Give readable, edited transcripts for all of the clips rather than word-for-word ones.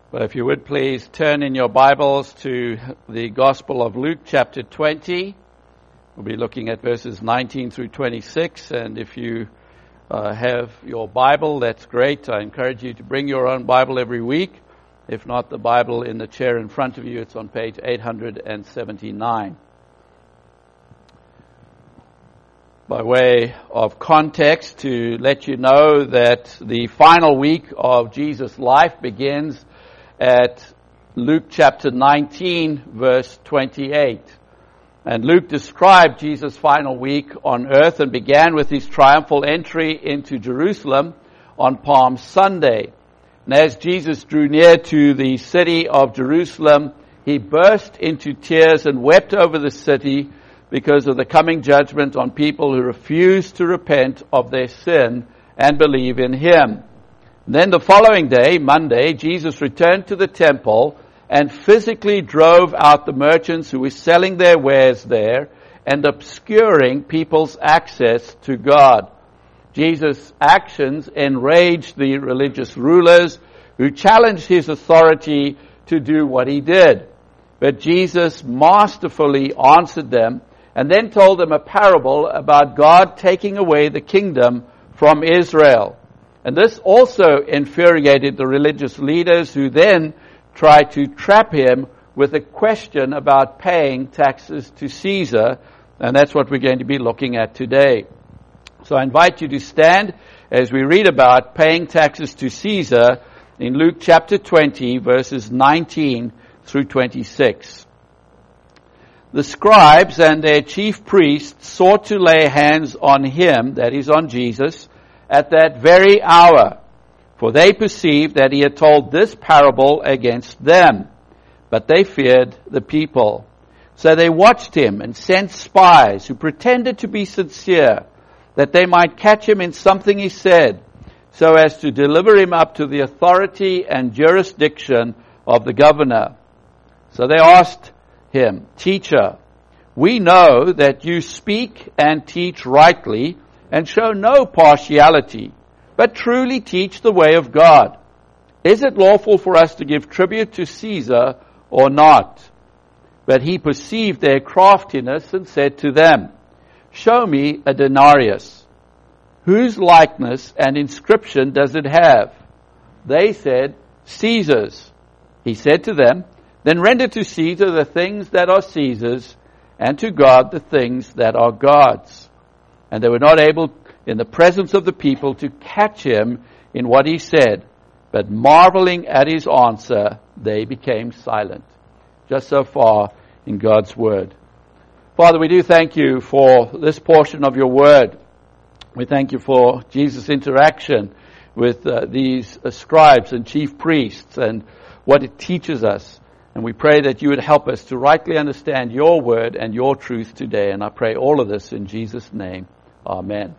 Well, if you would please turn in your Bibles to the Gospel of Luke chapter 20. We'll be looking at verses 19 through 26. And if you have your Bible, that's great. I encourage you to bring your own Bible every week. If not, the Bible in the chair in front of you, it's on page 879. By way of context, to let you know that the final week of Jesus' life begins at Luke chapter 19, verse 28. And Luke described Jesus' final week on earth and began with his triumphal entry into Jerusalem on Palm Sunday. And as Jesus drew near to the city of Jerusalem, he burst into tears and wept over the city because of the coming judgment on people who refuse to repent of their sin and believe in him. Then the following day, Monday, Jesus returned to the temple and physically drove out the merchants who were selling their wares there and obscuring people's access to God. Jesus' actions enraged the religious rulers who challenged his authority to do what he did. But Jesus masterfully answered them and then told them a parable about God taking away the kingdom from Israel. And this also infuriated the religious leaders who then tried to trap him with a question about paying taxes to Caesar. And that's what we're going to be looking at today. So I invite you to stand as we read about paying taxes to Caesar in Luke chapter 20, verses 19 through 26. The scribes and their chief priests sought to lay hands on him, that is on Jesus, at that very hour, for they perceived that he had told this parable against them, but they feared the people. So they watched him and sent spies who pretended to be sincere, that they might catch him in something he said, so as to deliver him up to the authority and jurisdiction of the governor. So they asked him, "Teacher, we know that you speak and teach rightly and show no partiality, but truly teach the way of God. Is it lawful for us to give tribute to Caesar or not?" But he perceived their craftiness and said to them, "Show me a denarius. Whose likeness and inscription does it have?" They said, "Caesar's." He said to them, "Then render to Caesar the things that are Caesar's, and to God the things that are God's." And they were not able, in the presence of the people, to catch him in what he said, but marveling at his answer, they became silent. Just so far in God's word. Father, we do thank you for this portion of your word. We thank you for Jesus' interaction with these scribes and chief priests and what it teaches us. And we pray that you would help us to rightly understand your word and your truth today. And I pray all of this in Jesus' name. Amen.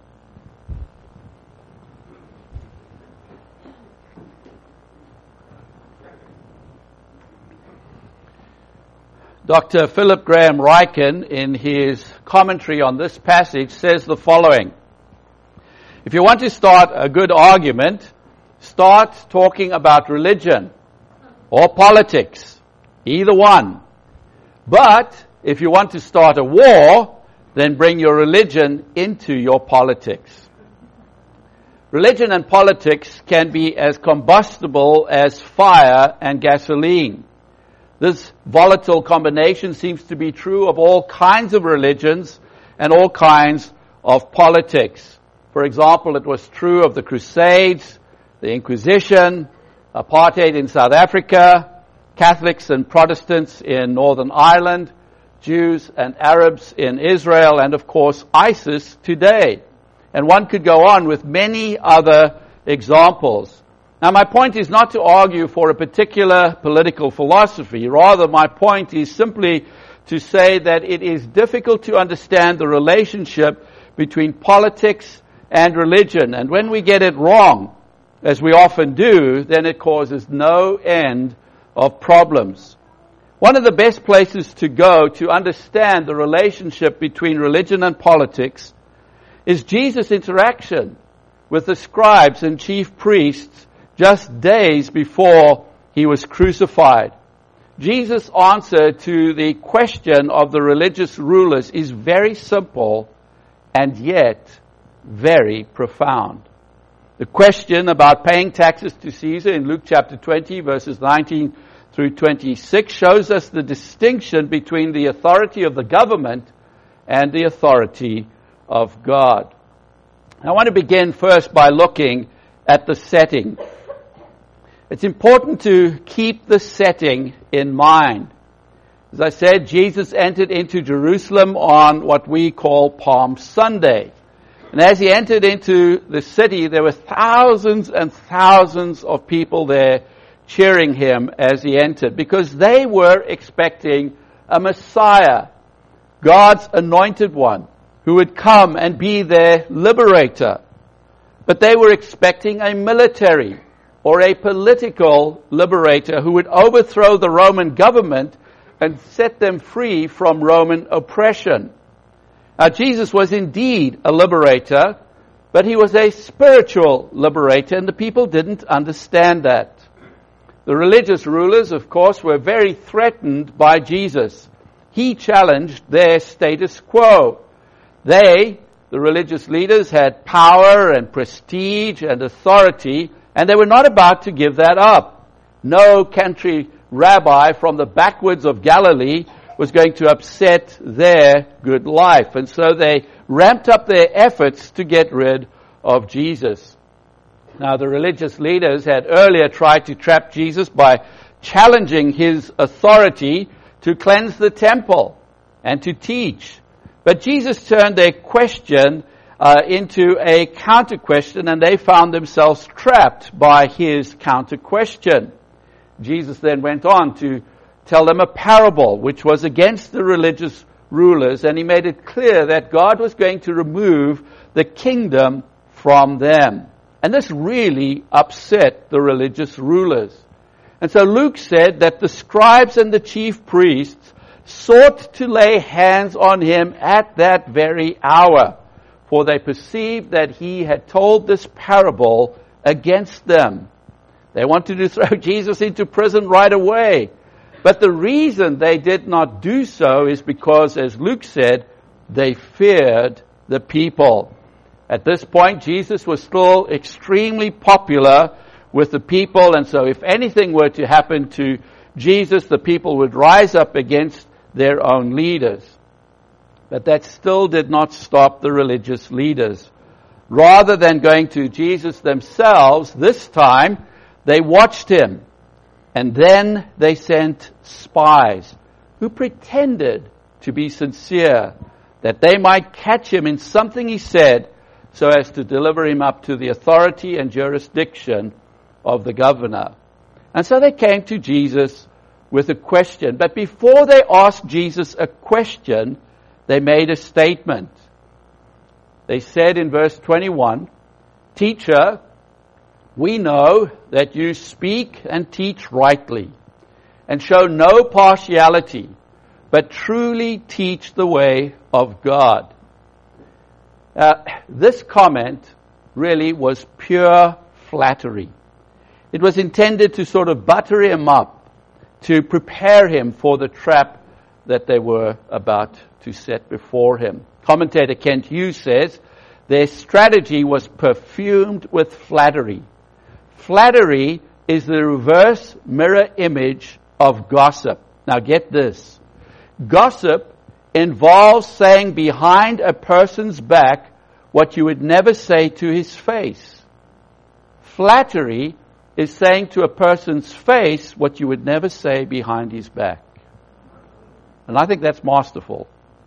Dr. Philip Graham Ryken, in his commentary on this passage, says the following. If you want to start a good argument, start talking about religion or politics, either one. But if you want to start a war, then bring your religion into your politics. Religion and politics can be as combustible as fire and gasoline. This volatile combination seems to be true of all kinds of religions and all kinds of politics. For example, it was true of the Crusades, the Inquisition, apartheid in South Africa, Catholics and Protestants in Northern Ireland, Jews and Arabs in Israel, and of course ISIS today. And one could go on with many other examples. Now my point is not to argue for a particular political philosophy. Rather, my point is simply to say that it is difficult to understand the relationship between politics and religion. And when we get it wrong, as we often do, then it causes no end of problems. One of the best places to go to understand the relationship between religion and politics is Jesus' interaction with the scribes and chief priests just days before he was crucified. Jesus' answer to the question of the religious rulers is very simple and yet very profound. The question about paying taxes to Caesar in Luke chapter 20, verses 19 through 26, shows us the distinction between the authority of the government and the authority of God. I want to begin first by looking at the setting. It's important to keep the setting in mind. As I said, Jesus entered into Jerusalem on what we call Palm Sunday. And as he entered into the city, there were thousands and thousands of people there cheering him as he entered, because they were expecting a Messiah, God's anointed one, who would come and be their liberator. But they were expecting a military or a political liberator who would overthrow the Roman government and set them free from Roman oppression. Now, Jesus was indeed a liberator, but he was a spiritual liberator, and the people didn't understand that. The religious rulers, of course, were very threatened by Jesus. He challenged their status quo. They, the religious leaders, had power and prestige and authority, and they were not about to give that up. No country rabbi from the backwoods of Galilee was going to upset their good life. And so they ramped up their efforts to get rid of Jesus. Now, the religious leaders had earlier tried to trap Jesus by challenging his authority to cleanse the temple and to teach. But Jesus turned their question into a counter question, and they found themselves trapped by his counter question. Jesus then went on to tell them a parable which was against the religious rulers, and he made it clear that God was going to remove the kingdom from them. And this really upset the religious rulers. And so Luke said that the scribes and the chief priests sought to lay hands on him at that very hour, for they perceived that he had told this parable against them. They wanted to throw Jesus into prison right away. But the reason they did not do so is because, as Luke said, they feared the people. At this point, Jesus was still extremely popular with the people, and so if anything were to happen to Jesus, the people would rise up against their own leaders. But that still did not stop the religious leaders. Rather than going to Jesus themselves, this time they watched him, and then they sent spies who pretended to be sincere, that they might catch him in something he said, so as to deliver him up to the authority and jurisdiction of the governor. And so they came to Jesus with a question. But before they asked Jesus a question, they made a statement. They said in verse 21, "Teacher, we know that you speak and teach rightly, and show no partiality, but truly teach the way of God." This comment really was pure flattery. It was intended to sort of butter him up, to prepare him for the trap that they were about to set before him. Commentator Kent Hughes says, their strategy was perfumed with flattery. Flattery is the reverse mirror image of gossip. Now get this. Gossip involves saying behind a person's back what you would never say to his face. Flattery is saying to a person's face what you would never say behind his back. And I think that's masterful.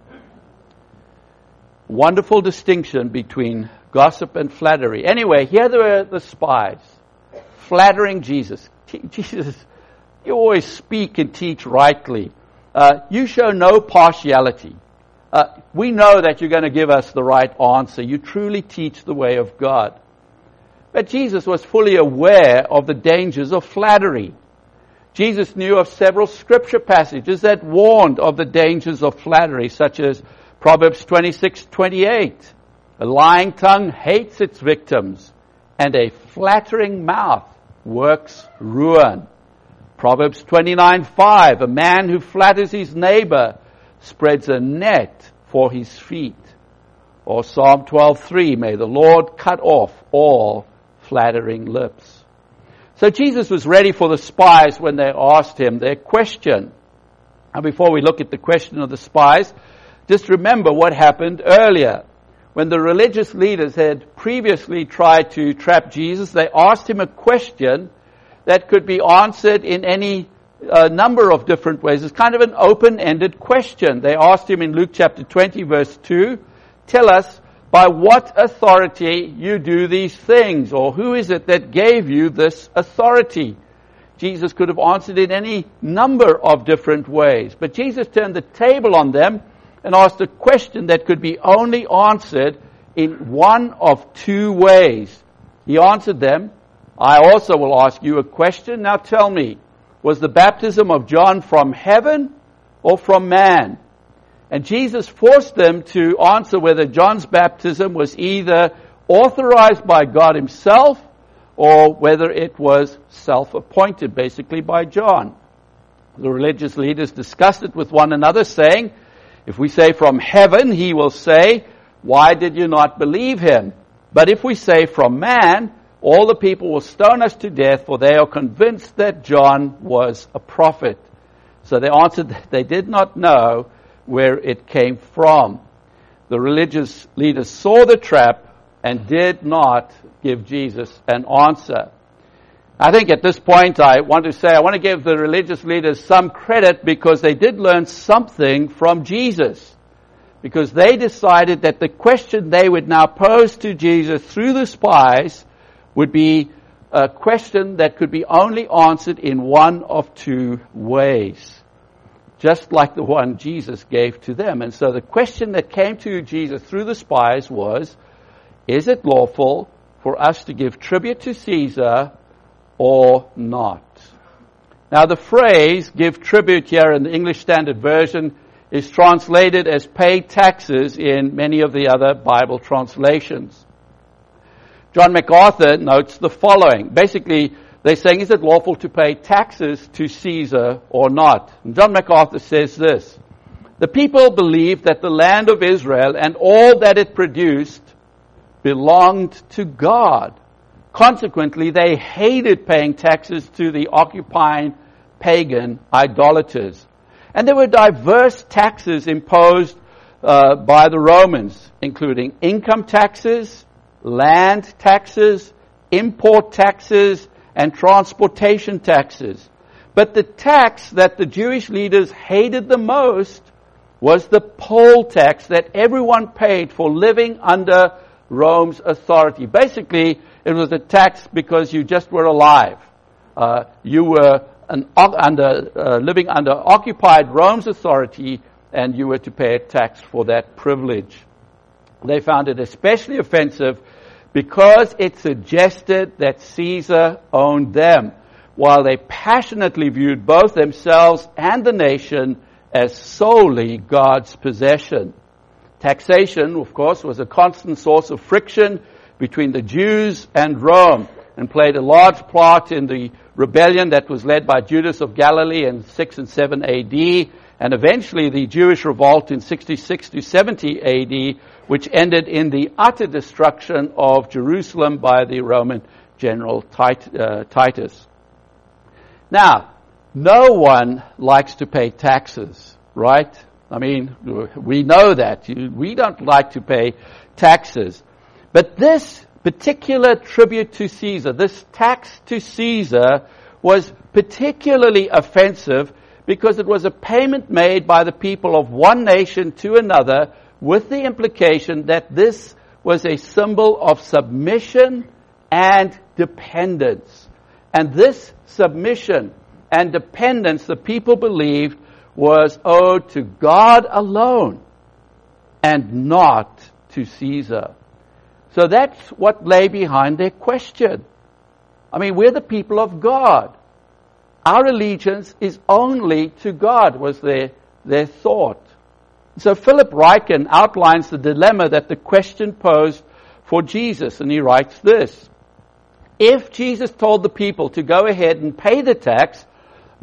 Wonderful distinction between gossip and flattery. Anyway, here were the spies flattering Jesus. Jesus, you always speak and teach rightly. You show no partiality. We know that you're going to give us the right answer. You truly teach the way of God. But Jesus was fully aware of the dangers of flattery. Jesus knew of several scripture passages that warned of the dangers of flattery, such as Proverbs 26:28. A lying tongue hates its victims, and a flattering mouth works ruin. Proverbs 29:5, a man who flatters his neighbor spreads a net for his feet. Or Psalm 12:3, may the Lord cut off all flattering lips. So Jesus was ready for the spies when they asked him their question. And before we look at the question of the spies, just remember what happened earlier. When the religious leaders had previously tried to trap Jesus, they asked him a question that could be answered in any number of different ways. It's kind of an open-ended question. They asked him in Luke chapter 20, verse 2, tell us by what authority you do these things, or who is it that gave you this authority? Jesus could have answered in any number of different ways. But Jesus turned the table on them and asked a question that could be only answered in one of two ways. He answered them, I also will ask you a question. Now tell me, was the baptism of John from heaven or from man? And Jesus forced them to answer whether John's baptism was either authorized by God himself or whether it was self-appointed, basically by John. The religious leaders discussed it with one another, saying, if we say from heaven, he will say, why did you not believe him? But if we say from man, all the people will stone us to death, for they are convinced that John was a prophet. So they answered that they did not know where it came from. The religious leaders saw the trap and did not give Jesus an answer. I think at this point I want to give the religious leaders some credit because they did learn something from Jesus. Because they decided that the question they would now pose to Jesus through the spies would be a question that could be only answered in one of two ways. Just like the one Jesus gave to them. And so the question that came to Jesus through the spies was, is it lawful for us to give tribute to Caesar or not? Now the phrase, give tribute here in the English Standard Version, is translated as pay taxes in many of the other Bible translations. John MacArthur notes the following. Basically, they're saying, is it lawful to pay taxes to Caesar or not? And John MacArthur says this, the people believed that the land of Israel and all that it produced belonged to God. Consequently, they hated paying taxes to the occupying pagan idolaters. And there were diverse taxes imposed by the Romans, including income taxes, land taxes, import taxes, and transportation taxes. But the tax that the Jewish leaders hated the most was the poll tax that everyone paid for living under Rome's authority. Basically, it was a tax because you just were alive. You were living under occupied Rome's authority, and you were to pay a tax for that privilege. They found it especially offensive because it suggested that Caesar owned them, while they passionately viewed both themselves and the nation as solely God's possession. Taxation, of course, was a constant source of friction between the Jews and Rome, and played a large part in the rebellion that was led by Judas of Galilee in 6 and 7 A.D., and eventually the Jewish revolt in 66 to 70 A.D., which ended in the utter destruction of Jerusalem by the Roman general Titus. Now, no one likes to pay taxes, right? I mean, we know that. We don't like to pay taxes. But this particular tribute to Caesar, this tax to Caesar, was particularly offensive because it was a payment made by the people of one nation to another, with the implication that this was a symbol of submission and dependence. And this submission and dependence, the people believed, was owed to God alone and not to Caesar. So that's what lay behind their question. I mean, we're the people of God. Our allegiance is only to God, was their thought. So Philip Ryken outlines the dilemma that the question posed for Jesus, and he writes this. If Jesus told the people to go ahead and pay the tax,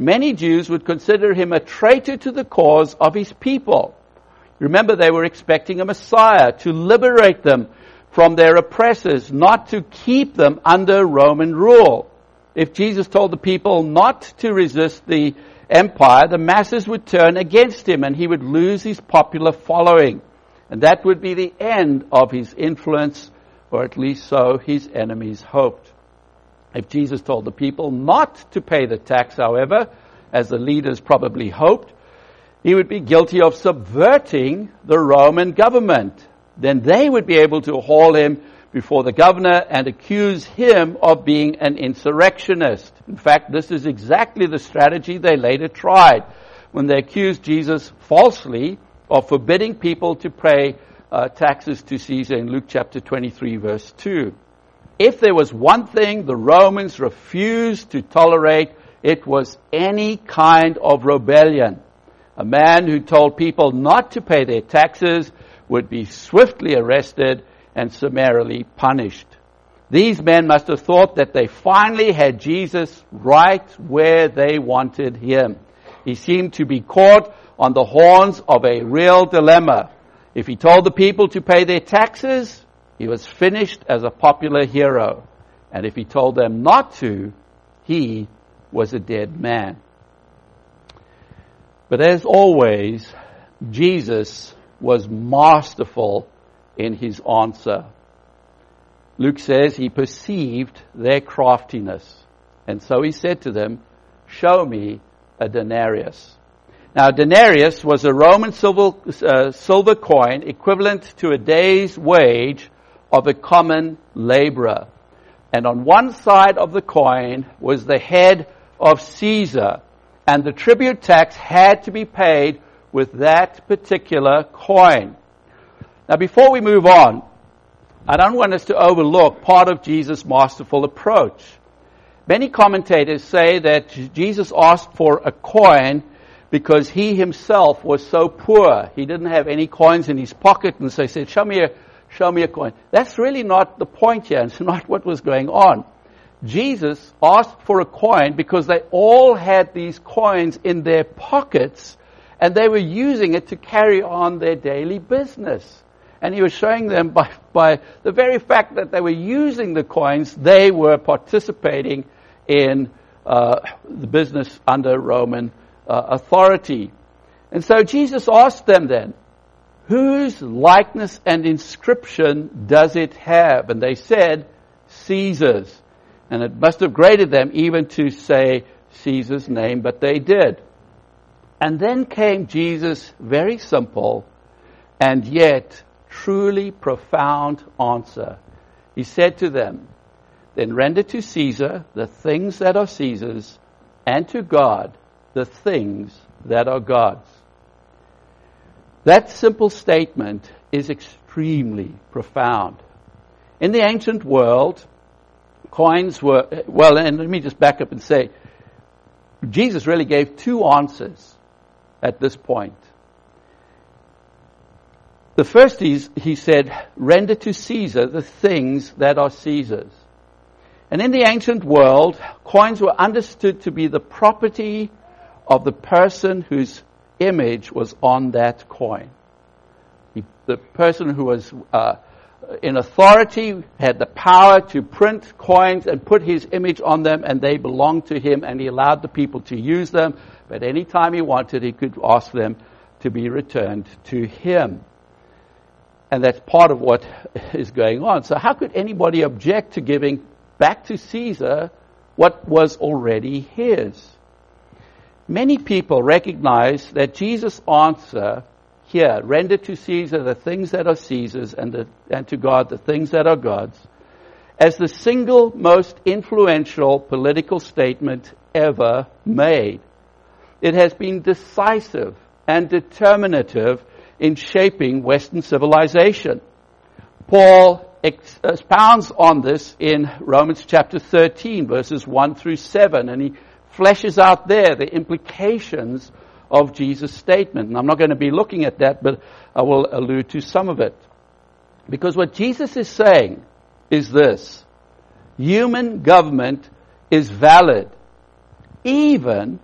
many Jews would consider him a traitor to the cause of his people. Remember, they were expecting a Messiah to liberate them from their oppressors, not to keep them under Roman rule. If Jesus told the people not to resist the empire, the masses would turn against him and he would lose his popular following. And that would be the end of his influence, or at least so his enemies hoped. If Jesus told the people not to pay the tax, however, as the leaders probably hoped, he would be guilty of subverting the Roman government. Then they would be able to haul him before the governor and accuse him of being an insurrectionist. In fact, this is exactly the strategy they later tried when they accused Jesus falsely of forbidding people to pay taxes to Caesar in Luke chapter 23, verse 2. If there was one thing the Romans refused to tolerate, it was any kind of rebellion. A man who told people not to pay their taxes would be swiftly arrested and summarily punished. These men must have thought that they finally had Jesus right where they wanted him. He seemed to be caught on the horns of a real dilemma. If he told the people to pay their taxes, he was finished as a popular hero. And if he told them not to, he was a dead man. But as always, Jesus was masterful in his answer. Luke says he perceived their craftiness. And so he said to them, "Show me a denarius." Now, a denarius was a Roman silver coin equivalent to a day's wage of a common laborer. And on one side of the coin was the head of Caesar, and the tribute tax had to be paid with that particular coin. Now, before we move on, I don't want us to overlook part of Jesus' masterful approach. Many commentators say that Jesus asked for a coin because he himself was so poor. He didn't have any coins in his pocket, and so he said, show me a coin. That's really not the point here. It's not what was going on. Jesus asked for a coin because they all had these coins in their pockets, and they were using it to carry on their daily business. And he was showing them by the very fact that they were using the coins, they were participating in the business under Roman authority. And so Jesus asked them then, whose likeness and inscription does it have? And they said, Caesar's. And it must have grated them even to say Caesar's name, but they did. And then came Jesus' very simple and yet truly profound answer. He said to them, then render to Caesar the things that are Caesar's, and to God the things that are God's. That simple statement is extremely profound. In the ancient world, coins were, well, and let me just back up and say, Jesus really gave two answers at this point. The first is, he said, render to Caesar the things that are Caesar's. And in the ancient world, coins were understood to be the property of the person whose image was on that coin. The person who was in authority had the power to print coins and put his image on them, and they belonged to him, and he allowed the people to use them. But any time he wanted, he could ask them to be returned to him. And that's part of what is going on. So how could anybody object to giving back to Caesar what was already his? Many people recognize that Jesus' answer here, render to Caesar the things that are Caesar's, and to God the things that are God's, as the single most influential political statement ever made. It has been decisive and determinative in shaping Western civilization. Paul expounds on this in Romans chapter 13, verses 1 through 7, and he fleshes out there the implications of Jesus' statement. And I'm not going to be looking at that, but I will allude to some of it. Because what Jesus is saying is this: human government is valid, even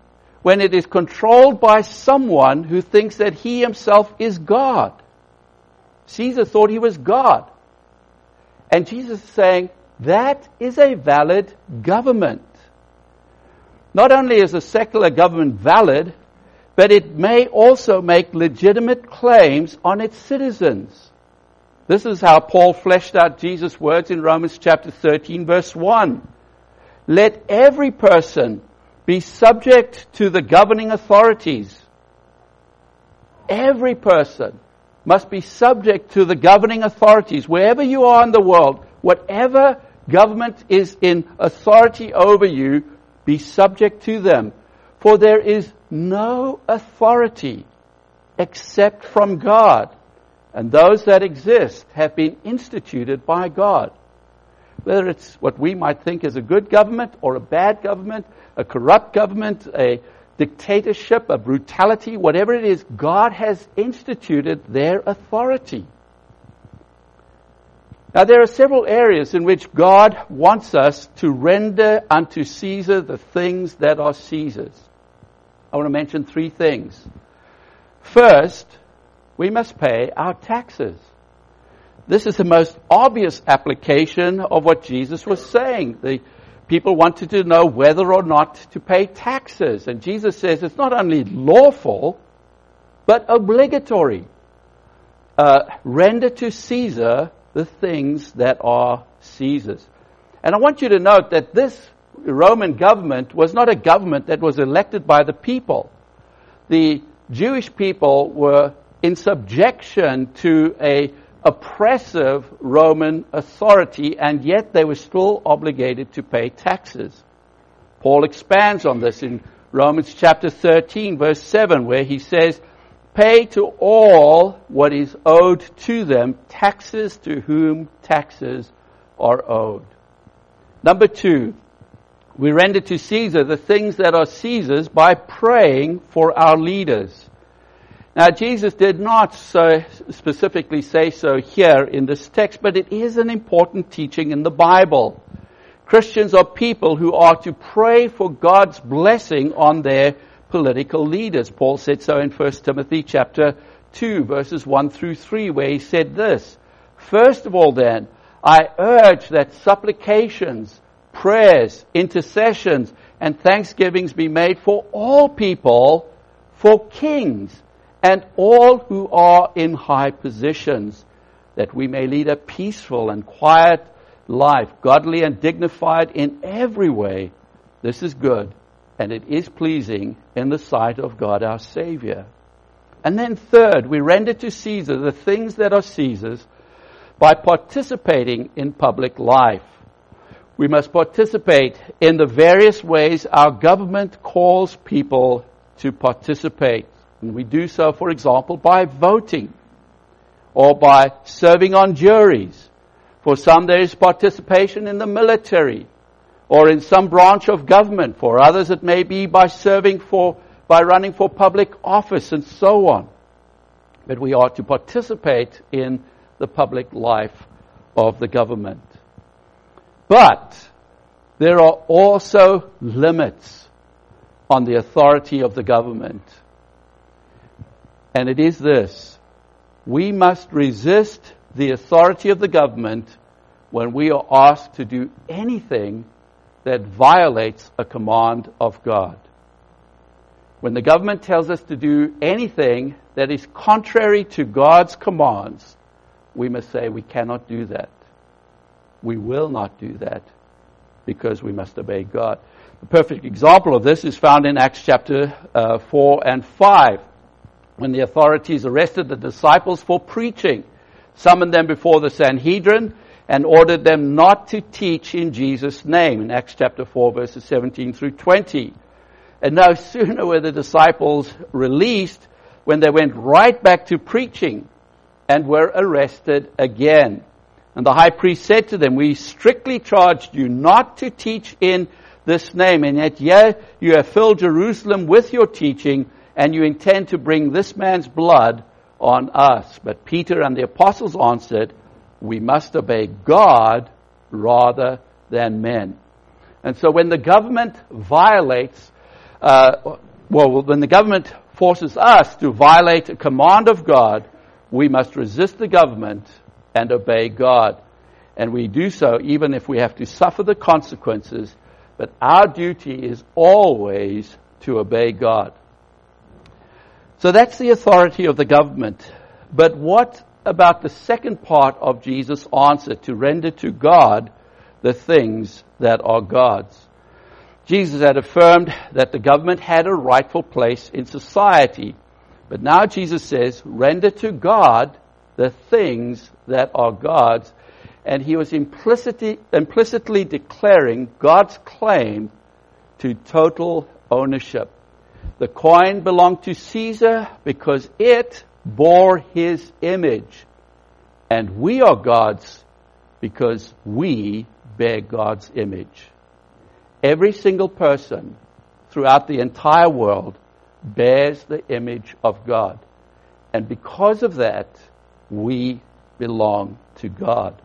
when it is controlled by someone who thinks that he himself is God. Caesar thought he was God. And Jesus is saying, that is a valid government. Not only is a secular government valid, but it may also make legitimate claims on its citizens. This is how Paul fleshed out Jesus' words in Romans chapter 13, verse 1. Let every person be subject to the governing authorities. Every person must be subject to the governing authorities. Wherever you are in the world, whatever government is in authority over you, be subject to them. For there is no authority except from God, and those that exist have been instituted by God. Whether it's what we might think is a good government or a bad government, a corrupt government, a dictatorship, a brutality, whatever it is, God has instituted their authority. Now, there are several areas in which God wants us to render unto Caesar the things that are Caesar's. I want to mention three things. First, we must pay our taxes. This is the most obvious application of what Jesus was saying. The people wanted to know whether or not to pay taxes. And Jesus says it's not only lawful, but obligatory. Render to Caesar the things that are Caesar's. And I want you to note that this Roman government was not a government that was elected by the people. The Jewish people were in subjection to a oppressive Roman authority, and yet they were still obligated to pay taxes. Paul expands on this in Romans chapter 13, verse 7, where he says, pay to all what is owed to them, taxes to whom taxes are owed. Number two, we render to Caesar the things that are Caesar's by praying for our leaders. Now, Jesus did not specifically say so here in this text, but it is an important teaching in the Bible. Christians are people who are to pray for God's blessing on their political leaders. Paul said so in 1 Timothy chapter 2, verses 1 through 3, where he said this, first of all then, I urge that supplications, prayers, intercessions, and thanksgivings be made for all people, for kings, and all who are in high positions, that we may lead a peaceful and quiet life, godly and dignified in every way. This is good, and it is pleasing in the sight of God our Savior. And then third, we render to Caesar the things that are Caesar's by participating in public life. We must participate in the various ways our government calls people to participate. And we do so, for example, by voting or by serving on juries. For some, there is participation in the military or in some branch of government. For others, it may be by running for public office and so on. But we are to participate in the public life of the government. But there are also limits on the authority of the government. And it is this: we must resist the authority of the government when we are asked to do anything that violates a command of God. When the government tells us to do anything that is contrary to God's commands, we must say we cannot do that. We will not do that because we must obey God. The perfect example of this is found in Acts chapter 4 and 5. When the authorities arrested the disciples for preaching, summoned them before the Sanhedrin, and ordered them not to teach in Jesus' name, in Acts chapter 4, verses 17 through 20. And no sooner were the disciples released when they went right back to preaching and were arrested again. And the high priest said to them, we strictly charged you not to teach in this name, and yet you have filled Jerusalem with your teaching, and you intend to bring this man's blood on us. But Peter and the apostles answered, we must obey God rather than men. And so when the government violates when the government forces us to violate a command of God, we must resist the government and obey God. And we do so even if we have to suffer the consequences, but our duty is always to obey God. So that's the authority of the government. But what about the second part of Jesus' answer, to render to God the things that are God's? Jesus had affirmed that the government had a rightful place in society. But now Jesus says, render to God the things that are God's. And he was implicitly declaring God's claim to total ownership. The coin belonged to Caesar because it bore his image. And we are God's because we bear God's image. Every single person throughout the entire world bears the image of God. And because of that, we belong to God.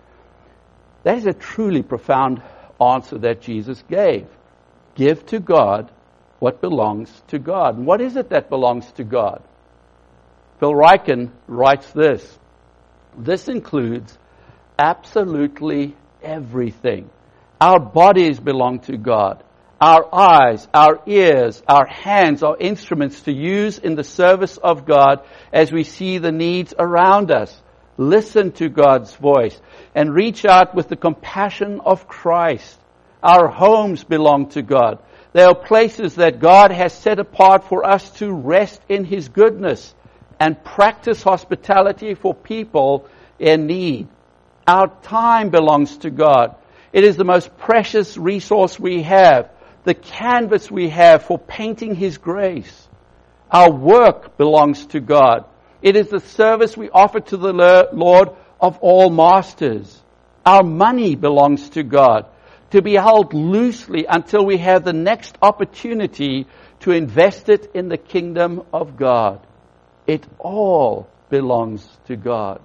That is a truly profound answer that Jesus gave. Give to God what belongs to God. And what is it that belongs to God? Phil Ryken writes this. This includes absolutely everything. Our bodies belong to God. Our eyes, our ears, our hands are instruments to use in the service of God as we see the needs around us. Listen to God's voice and reach out with the compassion of Christ. Our homes belong to God. They are places that God has set apart for us to rest in His goodness and practice hospitality for people in need. Our time belongs to God. It is the most precious resource we have, the canvas we have for painting His grace. Our work belongs to God. It is the service we offer to the Lord of all masters. Our money belongs to God, to be held loosely until we have the next opportunity to invest it in the kingdom of God. It all belongs to God.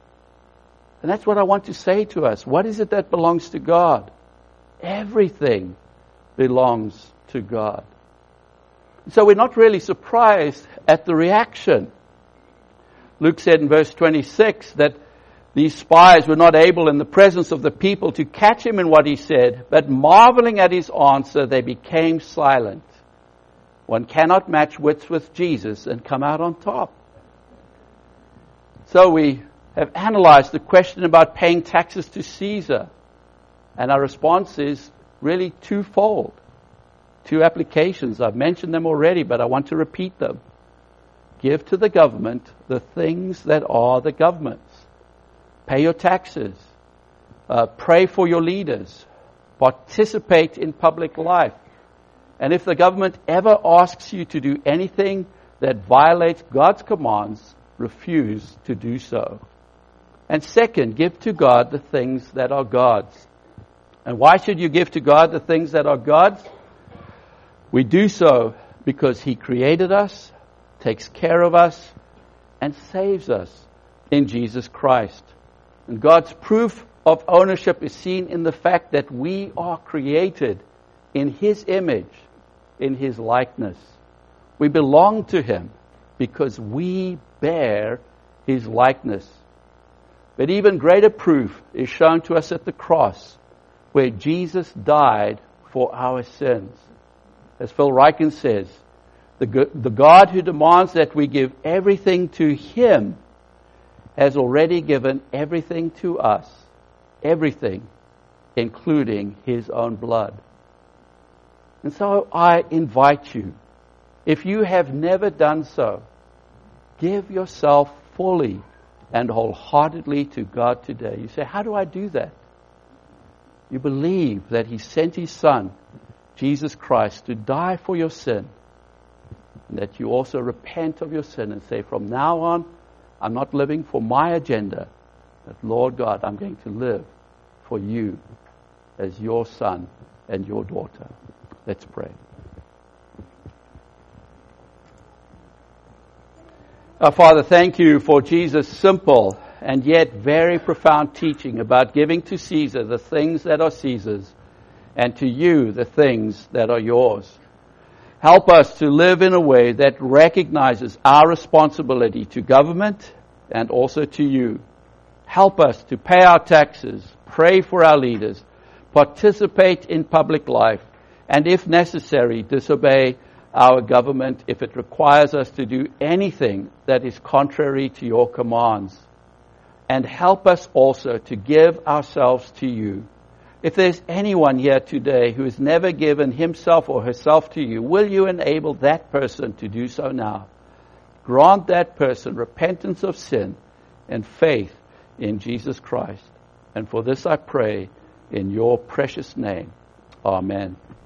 And that's what I want to say to us. What is it that belongs to God? Everything belongs to God. So we're not really surprised at the reaction. Luke said in verse 26 that these spies were not able in the presence of the people to catch him in what he said, but marveling at his answer, they became silent. One cannot match wits with Jesus and come out on top. So we have analyzed the question about paying taxes to Caesar, and our response is really twofold. Two applications. I've mentioned them already, but I want to repeat them. Give to the government the things that are the government's. Pay your taxes. Pray for your leaders. Participate in public life. And if the government ever asks you to do anything that violates God's commands, refuse to do so. And second, give to God the things that are God's. And why should you give to God the things that are God's? We do so because He created us, takes care of us, and saves us in Jesus Christ. And God's proof of ownership is seen in the fact that we are created in His image, in His likeness. We belong to Him because we bear His likeness. But even greater proof is shown to us at the cross, where Jesus died for our sins. As Phil Ryken says, the God who demands that we give everything to Him has already given everything to us. Everything, including His own blood. And so I invite you, if you have never done so, give yourself fully and wholeheartedly to God today. You say, how do I do that? You believe that He sent His Son, Jesus Christ, to die for your sin. And that you also repent of your sin and say, from now on, I'm not living for my agenda, but Lord God, I'm going to live for you as your son and your daughter. Let's pray. Our Father, thank you for Jesus' simple and yet very profound teaching about giving to Caesar the things that are Caesar's and to you the things that are yours. Help us to live in a way that recognizes our responsibility to government and also to you. Help us to pay our taxes, pray for our leaders, participate in public life, and if necessary, disobey our government if it requires us to do anything that is contrary to your commands. And help us also to give ourselves to you. If there's anyone here today who has never given himself or herself to you, will you enable that person to do so now? Grant that person repentance of sin and faith in Jesus Christ. And for this I pray in your precious name. Amen.